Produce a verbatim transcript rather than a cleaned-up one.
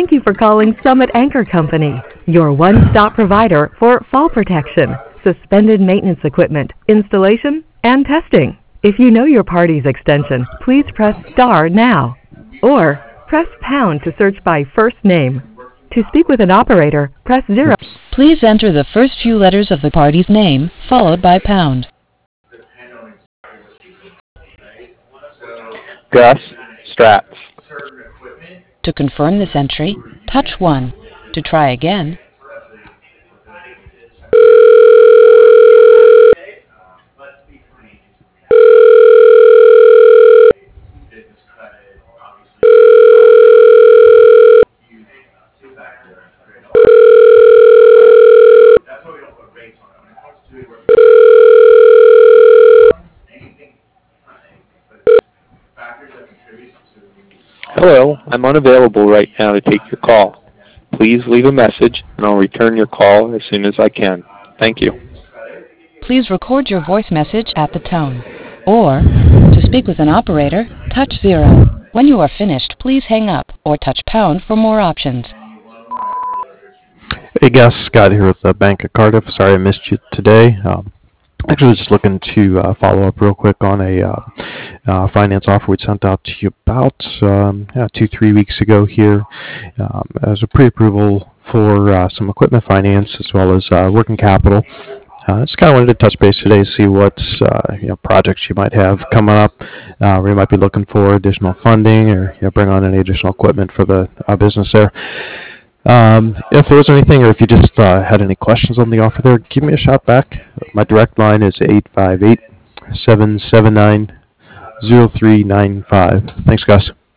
Thank you for calling Summit Anchor Company, your one-stop provider for fall protection, suspended maintenance equipment, installation, and testing. If you know your party's extension, please press star now, or press pound to search by first name. To speak with an operator, press zero. Please enter the first few letters of the party's name, followed by pound. Gus Strats. To confirm this entry, touch one. To try again, Hello, I'm unavailable right now to take your call. Please leave a message and I'll return your call as soon as I can. Thank you. please record your voice message at the tone. Or, to speak with an operator, touch zero. When you are finished, please hang up or touch pound for more options. Hey Gus, Scott here with the Bank of Cardiff. Sorry I missed you today. Um, actually, just looking to uh, follow up real quick on a uh, uh, finance offer we sent out to you about um, yeah, two, three weeks ago here um, as a pre-approval for uh, some equipment finance as well as uh, working capital. I uh, just kind of wanted to touch base today to see what uh, you know, projects you might have coming up uh, where you might be looking for additional funding or you know, bring on any additional equipment for the uh, business there. Um, if there was anything or if you just uh, had any questions on the offer there, give me a shout back. My direct line is eight five eight, seven seven nine, zero three nine five. Thanks, Gus.